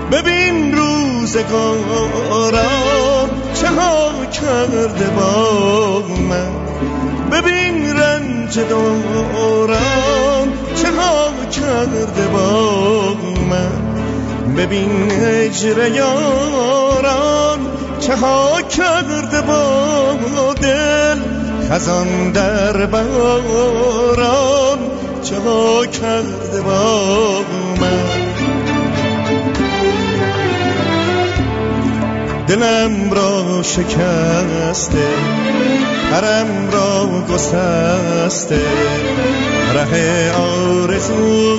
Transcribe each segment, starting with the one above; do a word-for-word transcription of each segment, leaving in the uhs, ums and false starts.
ببین روزگاران چه ها کرده با من، ببین رنج دوران چه ها کرده با من، ببین هجر یاران چه ها کرده با دل، خزان در بهاران چه ها کرده با من. دلم را شکسته، پرم را گسسته، ره آرزو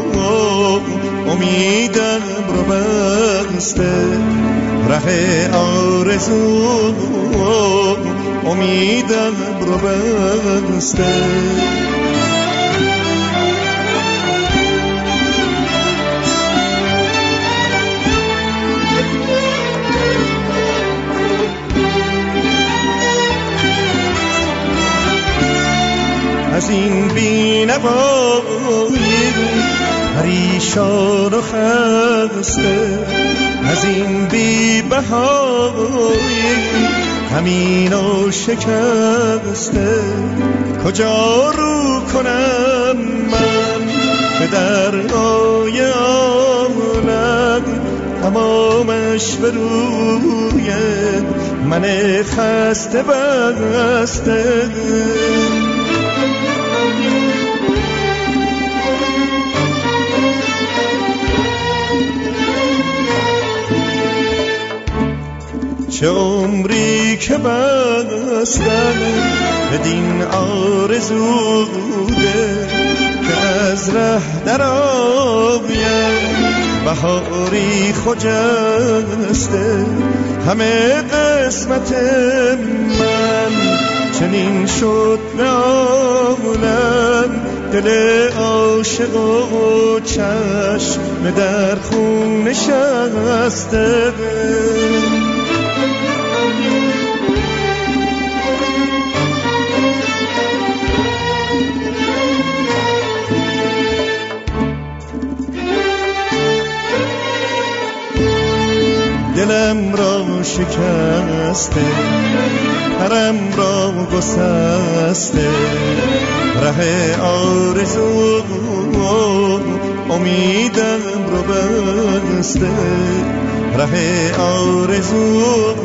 امیدم رو بسته، ره آرزو امیدم رو بسته. از این بی‌نوایی پریشان و خسته، از این بی‌بهایی همین و شکسته، کجا رو کنم من که در آی عالم تمامش به روی من خسته بسته. چه عمری که بستم بدین آرزوده که از ره در آیم، بهاری خجسته، همه قسمت من چنین شد به عالم، دل عاشق و چشم در خون نشسته. دلم را شکسته، پرم را گسسته، ره آرزو امیدم رو بسته، ره آرزو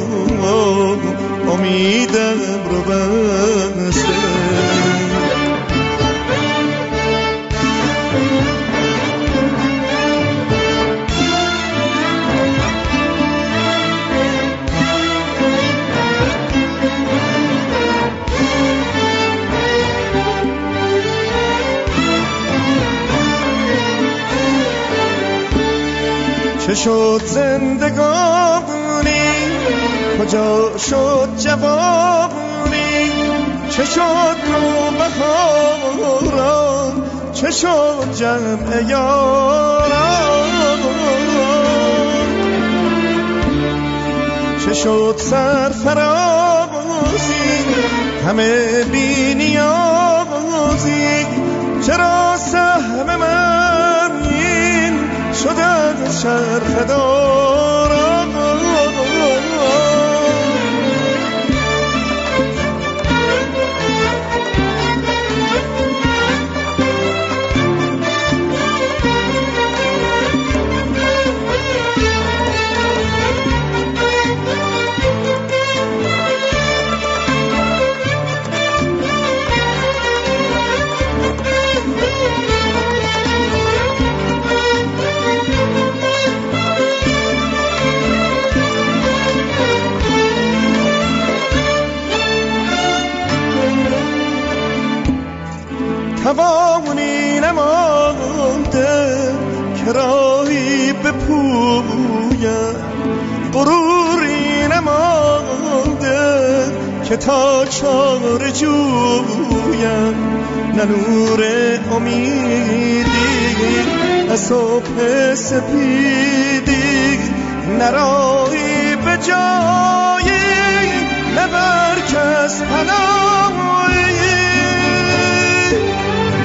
امیدم رو بسته. چه شد زندگانی، کجا شد جوانی، چه شد نوبهاران، چه شد جمع یاران، چه شد سرفرازی همه بی نیازی، چرا سهم من این شده از شرف داران. توانی نمانده که راهی بپویم، غروری نمانده که تا چاره جویم، نه نور امیدی نه صبح سپیدی، نه راهی به جایی نه برکس پناهی.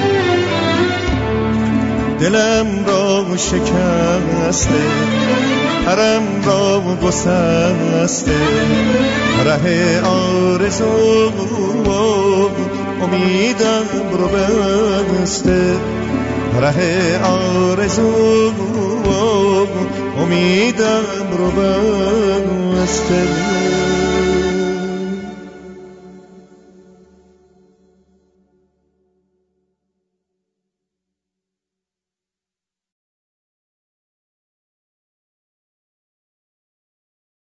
دلم را شکسته، حرم را گسسته، ره آرزو امیدم رو بسته، ره آرزو امیدم رو بسته.